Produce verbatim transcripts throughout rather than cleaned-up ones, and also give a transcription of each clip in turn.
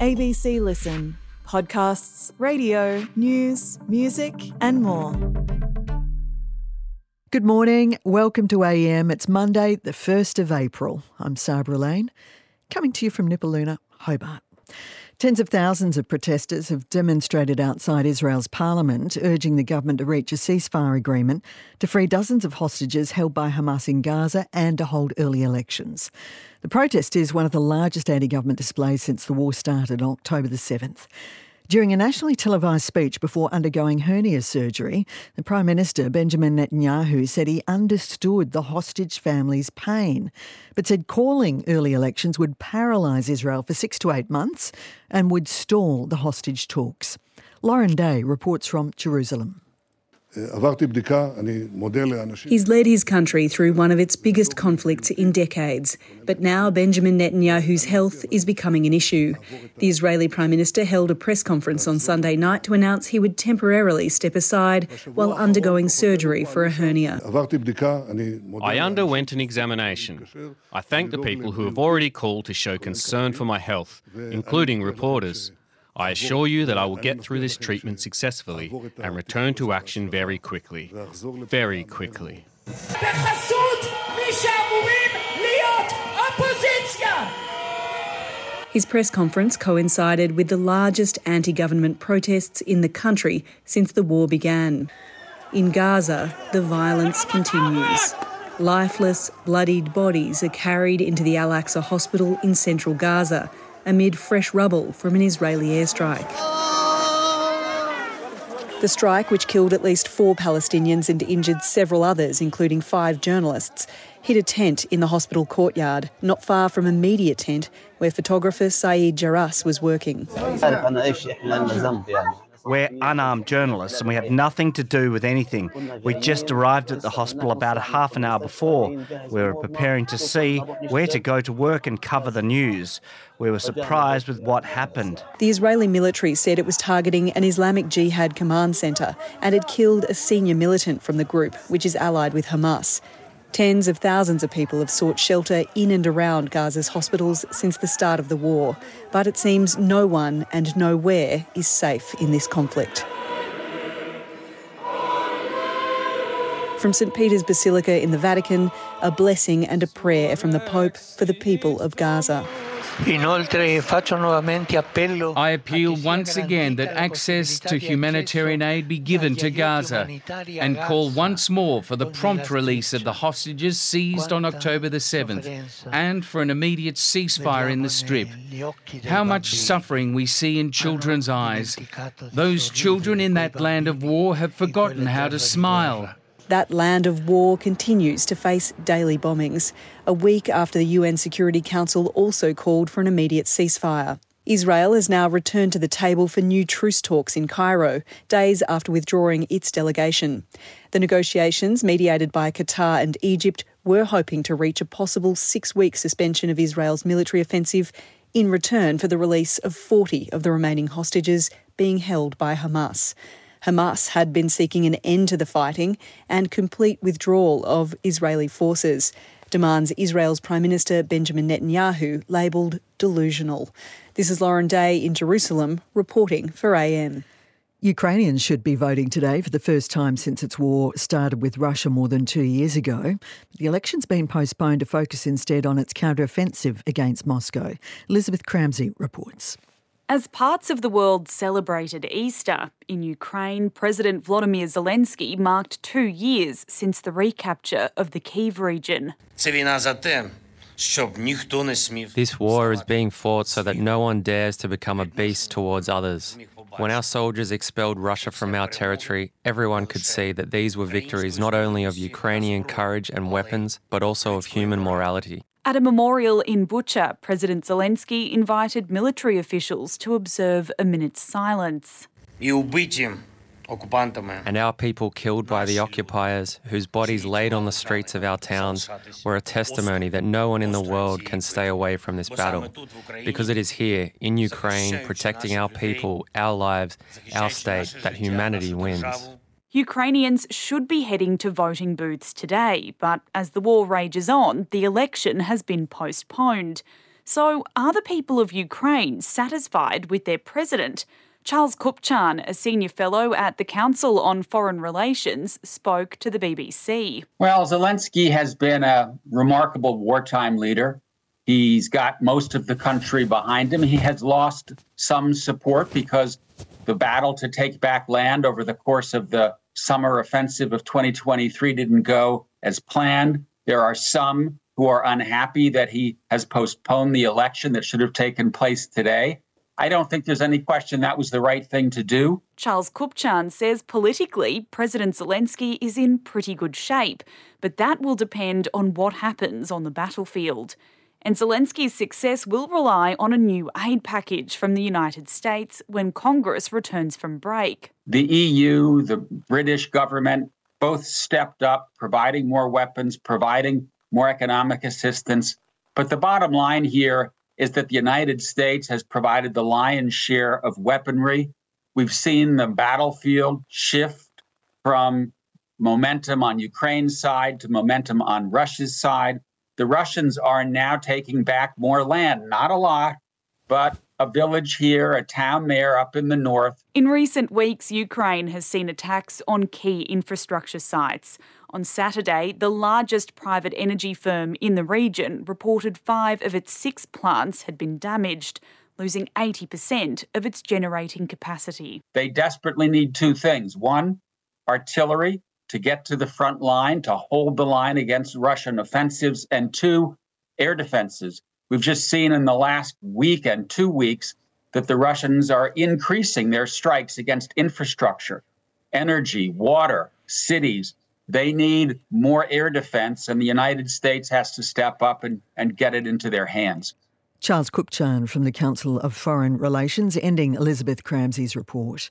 A B C Listen. Podcasts, radio, news, music and more. Good morning. Welcome to A M. It's Monday, the first of April. I'm Sabra Lane, coming to you from Nipaluna, Hobart. Tens of thousands of protesters have demonstrated outside Israel's parliament, urging the government to reach a ceasefire agreement to free dozens of hostages held by Hamas in Gaza and to hold early elections. The protest is one of the largest anti-government displays since the war started on October the seventh. During a nationally televised speech before undergoing hernia surgery, the Prime Minister, Benjamin Netanyahu, said he understood the hostage families' pain, but said calling early elections would paralyse Israel for six to eight months and would stall the hostage talks. Lauren Day reports from Jerusalem. He's led his country through one of its biggest conflicts in decades, but now Benjamin Netanyahu's health is becoming an issue. The Israeli Prime Minister held a press conference on Sunday night to announce he would temporarily step aside while undergoing surgery for a hernia. I underwent an examination. I thank the people who have already called to show concern for my health, including reporters. I assure you that I will get through this treatment successfully and return to action very quickly. Very quickly. His press conference coincided with the largest anti-government protests in the country since the war began. In Gaza, the violence continues. Lifeless, bloodied bodies are carried into the Al-Aqsa hospital in central Gaza, amid fresh rubble from an Israeli airstrike. The strike, which killed at least four Palestinians and injured several others, including five journalists, hit a tent in the hospital courtyard, not far from a media tent where photographer Saeed Jarrah was working. We're unarmed journalists and we have nothing to do with anything. We just arrived at the hospital about a half an hour before. We were preparing to see where to go to work and cover the news. We were surprised with what happened. The Israeli military said it was targeting an Islamic Jihad command centre and had killed a senior militant from the group, which is allied with Hamas. Tens of thousands of people have sought shelter in and around Gaza's hospitals since the start of the war, but it seems no one and nowhere is safe in this conflict. From Saint Peter's Basilica in the Vatican, a blessing and a prayer from the Pope for the people of Gaza. I appeal once again that access to humanitarian aid be given to Gaza and call once more for the prompt release of the hostages seized on October the seventh and for an immediate ceasefire in the Strip. How much suffering we see in children's eyes. Those children in that land of war have forgotten how to smile. That land of war continues to face daily bombings, a week after the U N Security Council also called for an immediate ceasefire. Israel has now returned to the table for new truce talks in Cairo, days after withdrawing its delegation. The negotiations, mediated by Qatar and Egypt, were hoping to reach a possible six-week suspension of Israel's military offensive in return for the release of forty of the remaining hostages being held by Hamas. Hamas had been seeking an end to the fighting and complete withdrawal of Israeli forces, demands Israel's Prime Minister Benjamin Netanyahu labelled delusional. This is Lauren Day in Jerusalem, reporting for A M. Ukrainians should be voting today for the first time since its war started with Russia more than two years ago. The election's been postponed to focus instead on its counter-offensive against Moscow. Elizabeth Cramsey reports. As parts of the world celebrated Easter, in Ukraine, President Volodymyr Zelensky marked two years since the recapture of the Kyiv region. This war is being fought so that no one dares to become a beast towards others. When our soldiers expelled Russia from our territory, everyone could see that these were victories not only of Ukrainian courage and weapons, but also of human morality. At a memorial in Bucha, President Zelensky invited military officials to observe a minute's silence. And our people killed by the occupiers, whose bodies laid on the streets of our towns, were a testimony that no one in the world can stay away from this battle, because it is here, in Ukraine, protecting our people, our lives, our state, that humanity wins. Ukrainians should be heading to voting booths today, but as the war rages on, the election has been postponed. So are the people of Ukraine satisfied with their president? Charles Kupchan, a senior fellow at the Council on Foreign Relations, spoke to the B B C. Well, Zelensky has been a remarkable wartime leader. He's got most of the country behind him. He has lost some support because the battle to take back land over the course of the summer offensive of twenty twenty-three didn't go as planned. There are some who are unhappy that he has postponed the election that should have taken place today. I don't think there's any question that was the right thing to do. Charles Kupchan says politically, President Zelensky is in pretty good shape, but that will depend on what happens on the battlefield. And Zelensky's success will rely on a new aid package from the United States when Congress returns from break. The E U, the British government, both stepped up, providing more weapons, providing more economic assistance. But the bottom line here is that the United States has provided the lion's share of weaponry. We've seen the battlefield shift from momentum on Ukraine's side to momentum on Russia's side. The Russians are now taking back more land, not a lot, but a village here, a town there up in the north. In recent weeks, Ukraine has seen attacks on key infrastructure sites. On Saturday, the largest private energy firm in the region reported five of its six plants had been damaged, losing eighty percent of its generating capacity. They desperately need two things. One, artillery to get to the front line, to hold the line against Russian offensives, and two, air defenses. We've just seen in the last week and two weeks that the Russians are increasing their strikes against infrastructure, energy, water, cities. They need more air defense, and the United States has to step up and, and get it into their hands. Charles Kupchan from the Council of Foreign Relations, ending Elizabeth Cramsey's report.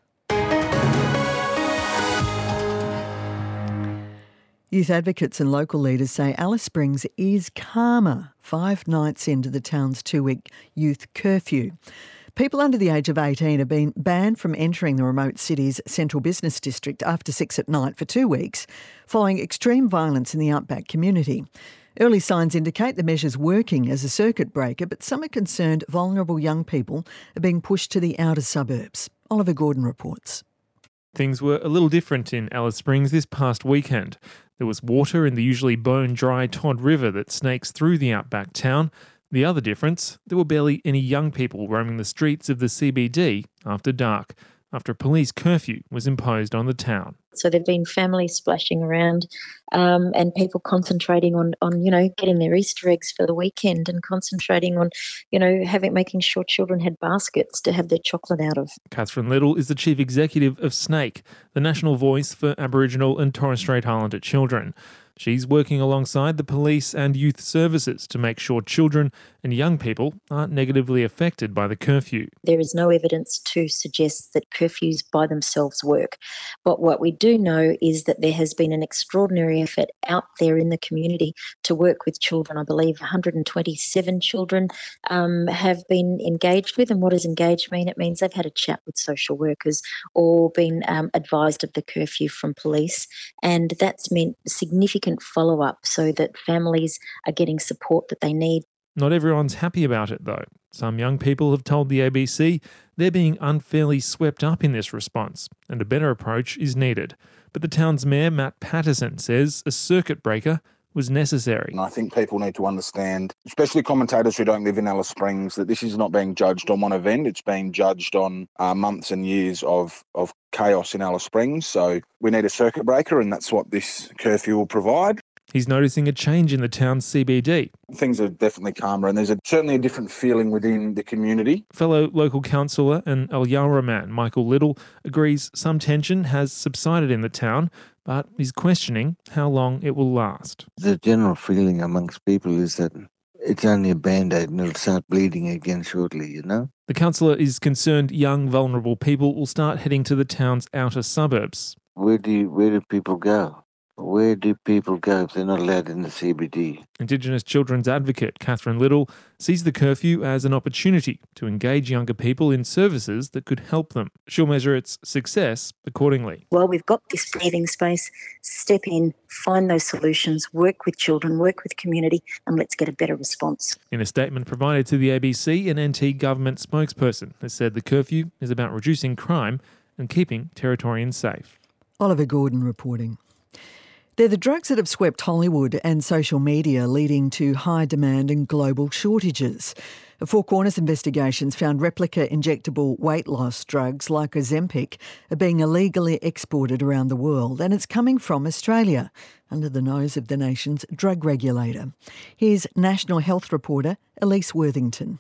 Youth advocates and local leaders say Alice Springs is calmer five nights into the town's two-week youth curfew. People under the age of eighteen have been banned from entering the remote city's central business district after six at night for two weeks, following extreme violence in the outback community. Early signs indicate the measure's working as a circuit breaker, but some are concerned vulnerable young people are being pushed to the outer suburbs. Oliver Gordon reports. Things were a little different in Alice Springs this past weekend. There was water in the usually bone-dry Todd River that snakes through the outback town. The other difference, there were barely any young people roaming the streets of the C B D after dark, after a police curfew was imposed on the town. So there've been families splashing around um, and people concentrating on, on, you know, getting their Easter eggs for the weekend and concentrating on, you know, having making sure children had baskets to have their chocolate out of. Catherine Little is the Chief Executive of SNAKE, the national voice for Aboriginal and Torres Strait Islander children. She's working alongside the police and youth services to make sure children and young people aren't negatively affected by the curfew. There is no evidence to suggest that curfews by themselves work. But what we do know is that there has been an extraordinary effort out there in the community to work with children. I believe one hundred twenty-seven children um, have been engaged with. And what does engaged mean? It means they've had a chat with social workers or been um, advised of the curfew from police. And that's meant significant follow-up so that families are getting support that they need. Not everyone's happy about it, though. Some young people have told the A B C they're being unfairly swept up in this response, and a better approach is needed. But the town's mayor, Matt Patterson, says a circuit breaker was necessary. And I think people need to understand, especially commentators who don't live in Alice Springs, that this is not being judged on one event. It's being judged on uh, months and years of, of chaos in Alice Springs. So we need a circuit breaker, and that's what this curfew will provide. He's noticing a change in the town's C B D. Things are definitely calmer, and there's a, certainly a different feeling within the community. Fellow local councillor and Al Yarra man Michael Little agrees some tension has subsided in the town, but is questioning how long it will last. The general feeling amongst people is that it's only a band-aid and it'll start bleeding again shortly, you know? The councillor is concerned young, vulnerable people will start heading to the town's outer suburbs. Where do you, where do people go? Where do people go if they're not allowed in the C B D? Indigenous children's advocate Catherine Little sees the curfew as an opportunity to engage younger people in services that could help them. She'll measure its success accordingly. Well, we've got this breathing space. Step in, find those solutions, work with children, work with community, and let's get a better response. In a statement provided to the A B C, an N T government spokesperson has said the curfew is about reducing crime and keeping Territorians safe. Oliver Gordon reporting. They're the drugs that have swept Hollywood and social media, leading to high demand and global shortages. A Four Corners investigations found replica injectable weight loss drugs like Ozempic are being illegally exported around the world, and it's coming from Australia, under the nose of the nation's drug regulator. Here's National Health reporter Elise Worthington.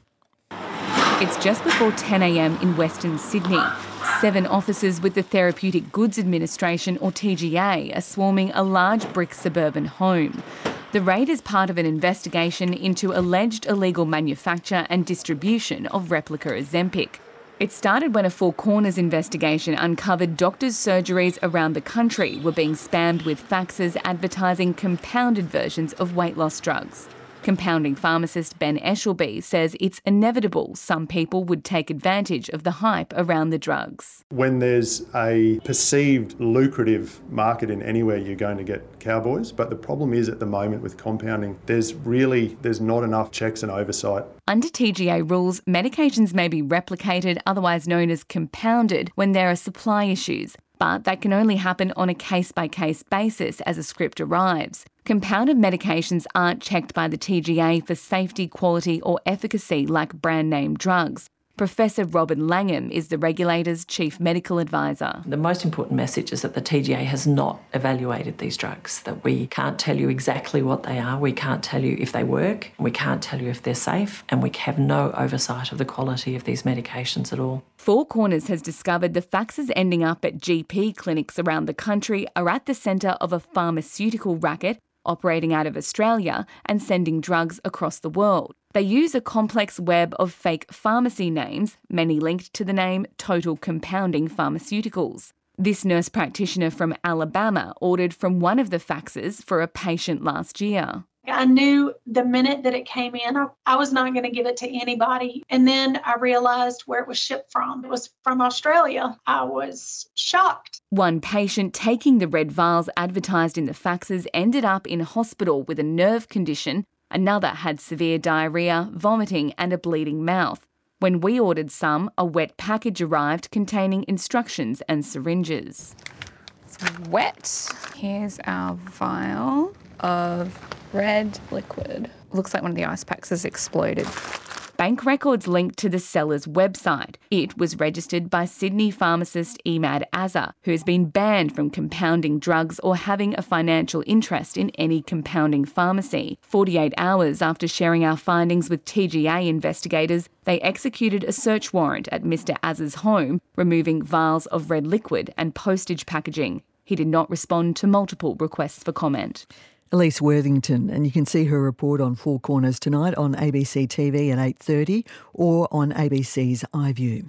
It's just before ten a m in Western Sydney. Seven officers with the Therapeutic Goods Administration, or T G A, are swarming a large brick suburban home. The raid is part of an investigation into alleged illegal manufacture and distribution of replica Ozempic. It started when a Four Corners investigation uncovered doctors' surgeries around the country were being spammed with faxes advertising compounded versions of weight loss drugs. Compounding pharmacist Ben Eshelby says it's inevitable some people would take advantage of the hype around the drugs. When there's a perceived lucrative market in anywhere, you're going to get cowboys. But the problem is at the moment with compounding, there's really, there's not enough checks and oversight. Under T G A rules, medications may be replicated, otherwise known as compounded, when there are supply issues. But that can only happen on a case-by-case basis as a script arrives. Compounded medications aren't checked by the T G A for safety, quality or efficacy like brand-name drugs. Professor Robin Langham is the regulator's chief medical advisor. The most important message is that the T G A has not evaluated these drugs, that we can't tell you exactly what they are, we can't tell you if they work, we can't tell you if they're safe, and we have no oversight of the quality of these medications at all. Four Corners has discovered the faxes ending up at G P clinics around the country are at the centre of a pharmaceutical racket operating out of Australia and sending drugs across the world. They use a complex web of fake pharmacy names, many linked to the name Total Compounding Pharmaceuticals. This nurse practitioner from Alabama ordered from one of the faxes for a patient last year. I knew the minute that it came in, I, I was not going to give it to anybody. And then I realised where it was shipped from. It was from Australia. I was shocked. One patient taking the red vials advertised in the faxes ended up in hospital with a nerve condition. Another had severe diarrhoea, vomiting and a bleeding mouth. When we ordered some, a wet package arrived containing instructions and syringes. It's wet. Here's our vial of red liquid. Looks like one of the ice packs has exploded. Bank records linked to the seller's website. It was registered by Sydney pharmacist Emad Azza, who has been banned from compounding drugs or having a financial interest in any compounding pharmacy. forty-eight hours after sharing our findings with T G A investigators, they executed a search warrant at Mister Azza's home, removing vials of red liquid and postage packaging. He did not respond to multiple requests for comment. Elise Worthington, and you can see her report on Four Corners tonight on A B C T V at eight thirty or on A B C's iView.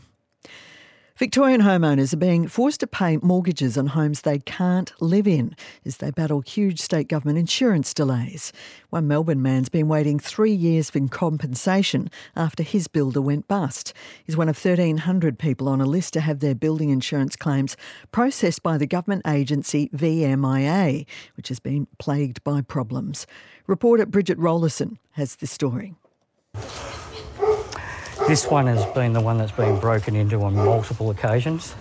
Victorian homeowners are being forced to pay mortgages on homes they can't live in as they battle huge state government insurance delays. One Melbourne man's been waiting three years for compensation after his builder went bust. He's one of thirteen hundred people on a list to have their building insurance claims processed by the government agency V M I A, which has been plagued by problems. Reporter Bridget Rollerson has the story. This one has been the one that's been broken into on multiple occasions.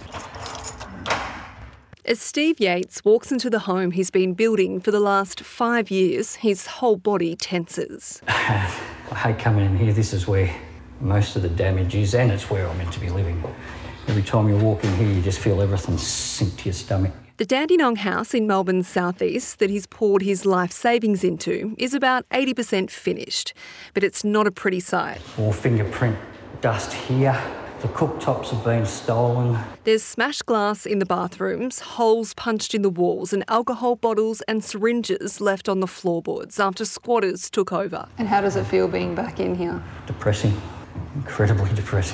As Steve Yates walks into the home he's been building for the last five years, his whole body tenses. I hate coming in here. This is where most of the damage is, and it's where I'm meant to be living. Every time you walk in here, you just feel everything sink to your stomach. The Dandenong house in Melbourne's southeast that he's poured his life savings into is about eighty percent finished, but it's not a pretty sight. More fingerprint dust here. The cooktops have been stolen. There's smashed glass in the bathrooms, holes punched in the walls, and alcohol bottles and syringes left on the floorboards after squatters took over. And how does it feel being back in here? Depressing. Incredibly depressing.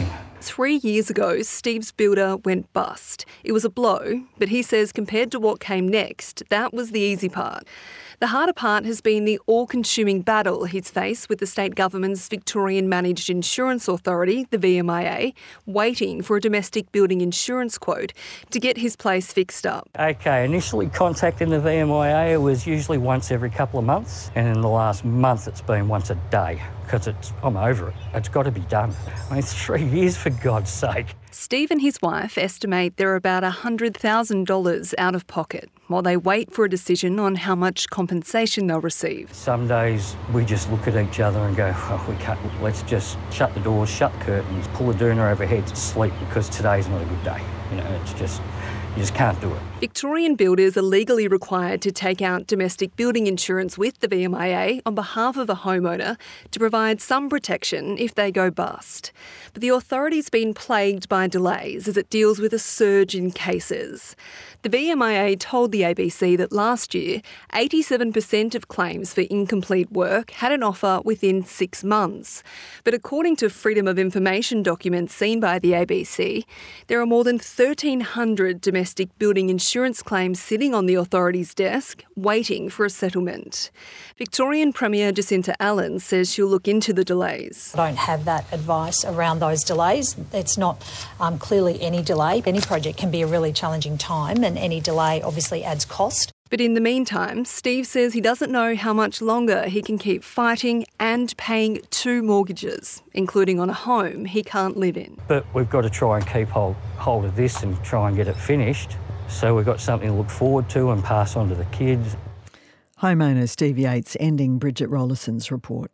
three years ago, Steve's builder went bust. It was a blow, but he says compared to what came next, that was the easy part. The harder part has been the all-consuming battle he's faced with the state government's Victorian Managed Insurance Authority, the V M I A, waiting for a domestic building insurance quote to get his place fixed up. Okay, initially contacting the V M I A was usually once every couple of months, and in the last month it's been once a day, because it's I'm over it. It's got to be done. I mean, three years for God's sake. Steve and his wife estimate they're about one hundred thousand dollars out of pocket while they wait for a decision on how much compensation they'll receive. Some days we just look at each other and go, oh, we can't, let's just shut the doors, shut the curtains, pull the doona over heads to sleep, because today's not a good day. You know, it's just, you just can't do it. Victorian builders are legally required to take out domestic building insurance with the V M I A on behalf of a homeowner to provide some protection if they go bust. But the authority's been plagued by delays as it deals with a surge in cases. The V M I A told the A B C that last year, eighty-seven percent of claims for incomplete work had an offer within six months. But according to Freedom of Information documents seen by the A B C, there are more than thirteen hundred domestic building insurance insurance claims sitting on the authority's desk, waiting for a settlement. Victorian Premier Jacinta Allen says she'll look into the delays. I don't have that advice around those delays. It's not um, clearly any delay. Any project can be a really challenging time, and any delay obviously adds cost. But in the meantime, Steve says he doesn't know how much longer he can keep fighting and paying two mortgages, including on a home he can't live in. But we've got to try and keep hold, hold of this and try and get it finished, so we've got something to look forward to and pass on to the kids. Homeowner Steve Yates ending Bridget Rollison's report.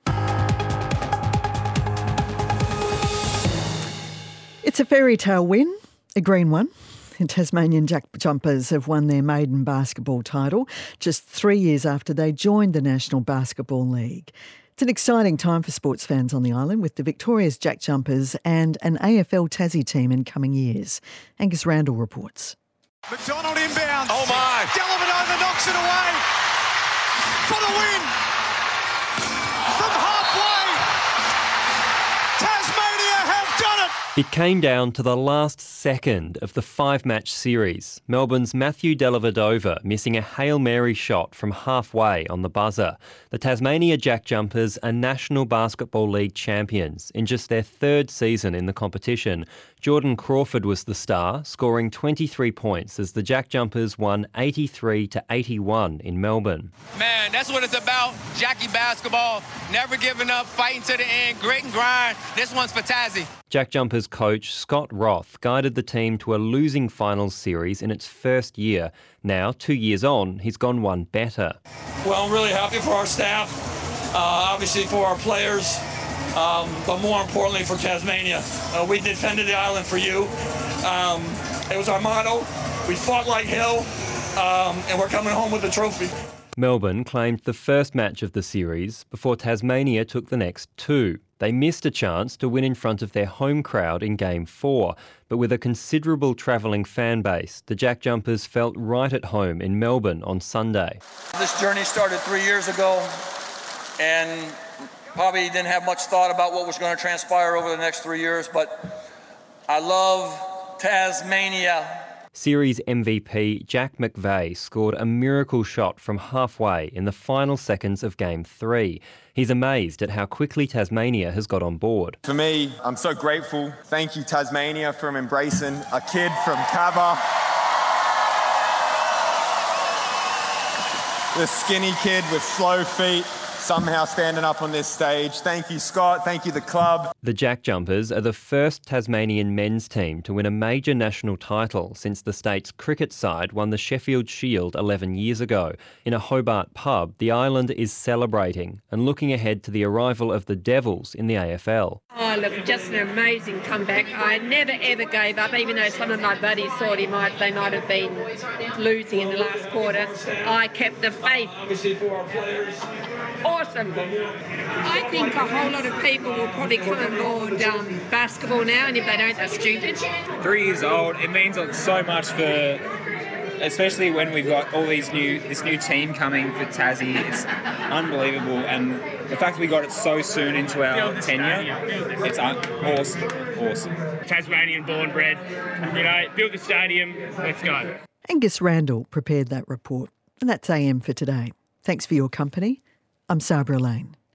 It's a fairy tale win, a green one. The Tasmanian Jack Jumpers have won their maiden basketball title just three years after they joined the National Basketball League. It's an exciting time for sports fans on the island, with the Victoria's Jack Jumpers and an A F L Tassie team in coming years. Angus Randall reports. McDonald inbound. Oh my. Dellavedova knocks it away for the win. From halfway, Tasmania have done it. It came down to the last second of the five-match series. Melbourne's Matthew Dellavedova missing a Hail Mary shot from halfway on the buzzer. The Tasmania Jack Jumpers are National Basketball League champions in just their third season in the competition. Jordan Crawford was the star, scoring twenty-three points as the Jack Jumpers won eighty-three to eighty-one in Melbourne. Man, that's what it's about. Jackie basketball, never giving up, fighting to the end, grit and grind. This one's for Tassie. Jack Jumpers coach Scott Roth guided the team to a losing finals series in its first year. Now, two years on, he's gone one better. Well, I'm really happy for our staff, uh, obviously for our players, um, but more importantly for Tasmania. Uh, we defended the island for you. Um, it was our motto. We fought like hell, um, and we're coming home with the trophy. Melbourne claimed the first match of the series before Tasmania took the next two. They missed a chance to win in front of their home crowd in Game four, but with a considerable travelling fan base, the Jack Jumpers felt right at home in Melbourne on Sunday. This journey started three years ago, and probably didn't have much thought about what was going to transpire over the next three years, but I love Tasmania. Series M V P Jack McVeigh scored a miracle shot from halfway in the final seconds of Game three. He's amazed at how quickly Tasmania has got on board. For me, I'm so grateful. Thank you, Tasmania, for embracing a kid from Cabba. This skinny kid with slow feet, somehow standing up on this stage. Thank you, Scott. Thank you, the club. The Jack Jumpers are the first Tasmanian men's team to win a major national title since the state's cricket side won the Sheffield Shield eleven years ago. In a Hobart pub, the island is celebrating and looking ahead to the arrival of the Devils in the A F L. Oh, look, just an amazing comeback. I never, ever gave up, even though some of my buddies thought he might, they might have been losing in the last quarter. I kept the faith. Awesome. I think a whole lot of people will probably come on board um, basketball now, and if they don't, they're stupid. Three years old, it means so much for, especially when we've got all these new, this new team coming for Tassie. It's unbelievable, and the fact that we got it so soon into our tenure, it's awesome, awesome. Tasmanian born bred, you know, build the stadium, let's go. Angus Randall prepared that report. And that's A M for today. Thanks for your company. I'm Sabra Lane.